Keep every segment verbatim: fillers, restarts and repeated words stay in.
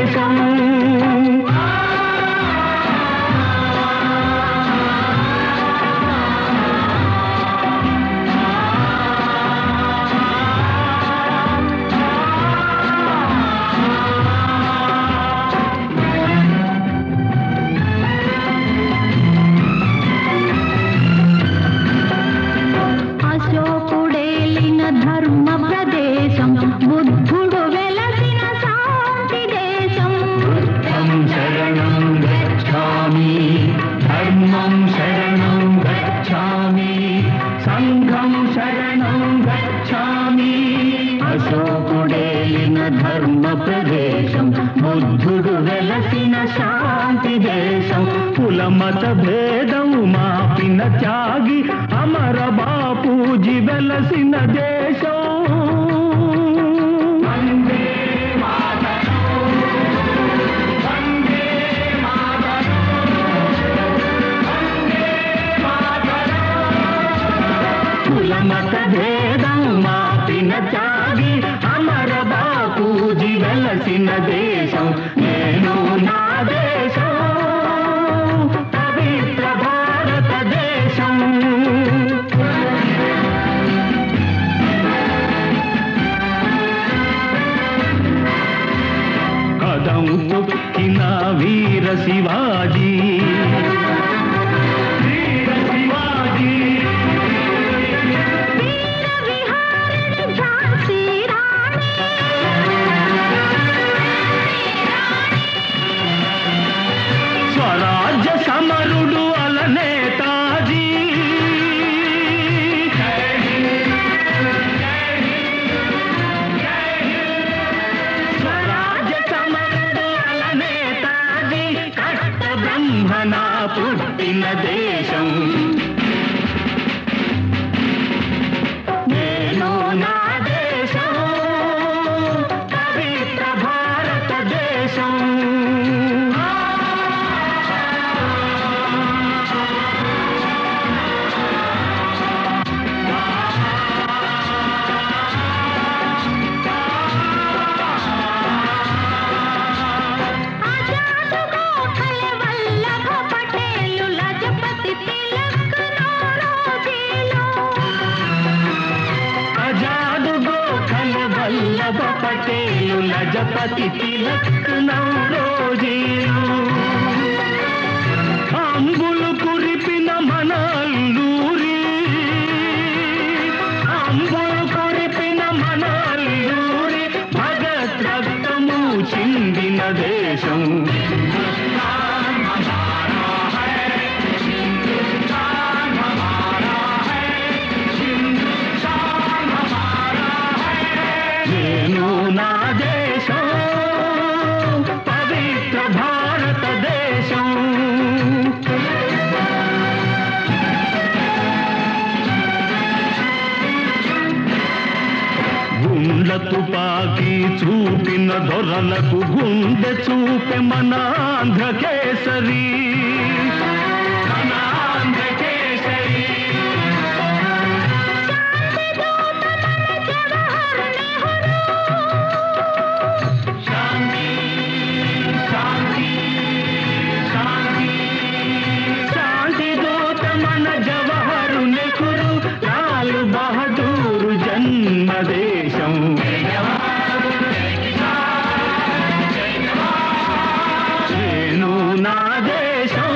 దేశం ధర్మ ప్రదేశం బుద్ధుడు వెలసిన శాంతి దేశం బుద్ధం శరణం గచ్ఛామి ధర్మం శరణం గచ్ఛామి సంఘం శరణం గచ్ఛామి అశోకుడేలిన ధర్మ ప్రదేశం బుద్ధుడు వెలసిన శాంతి దేశం కులమత భేదం మాపిన త్యాగి అమర బాపూజీ వెలసిన దేశం వందే మాతరం వందే మాతరం వందే మాతరం కులమత భేదం మాపిన త్యాగి అమర బాపూజీ వెలసిన దేశం నేను నా దేశం పవిత్ర భారతదేశం కదం తొక్కిన వీర శివాజీ వీర శివాజీ వీర విహారిణి ఝాన్సీ రాణి స్వరాజ్య సమరుడు అల నేతాజీ స్వరాజ్య సమరుడు అల నేతాజీ కష్ట బ్రహ్మణ పుట్టిన దేశం నేను నా దేశం పవిత్ర భారతదేశం ఆజాద్ గోఖలే వల్లభ పటేలు లజపతి తిలక్ నౌరోజీలు ఆజాద్ గోఖలే వల్లభ పటేలు లజపతి తిలక్ నౌరోజీలు అంబులు కురిపిన మన అల్లూరి అంబులు కురిపిన మన అల్లూరి భగత్ రక్తము చిందిన దేశం నేను నా దేశం పవిత్ర భారతదేశం గుండ్ల తుపాకీ చూపిన దొరలకు గుండె చూపె మన ఆంధ్ర కేసరి మన ఆంధ్ర కేసరి శాంతి శాంతి శాంతి శాంతి దూత మన జవహర్ నెహ్రూ లాల్ బహదూర్ జన్మ దేశం నేను నా దేశం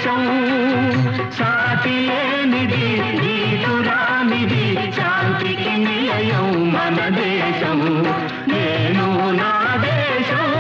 దేశం సాటి లేనిది నీతురానిది శాంతికి నిలయం మన దేశం నేను నా దేశం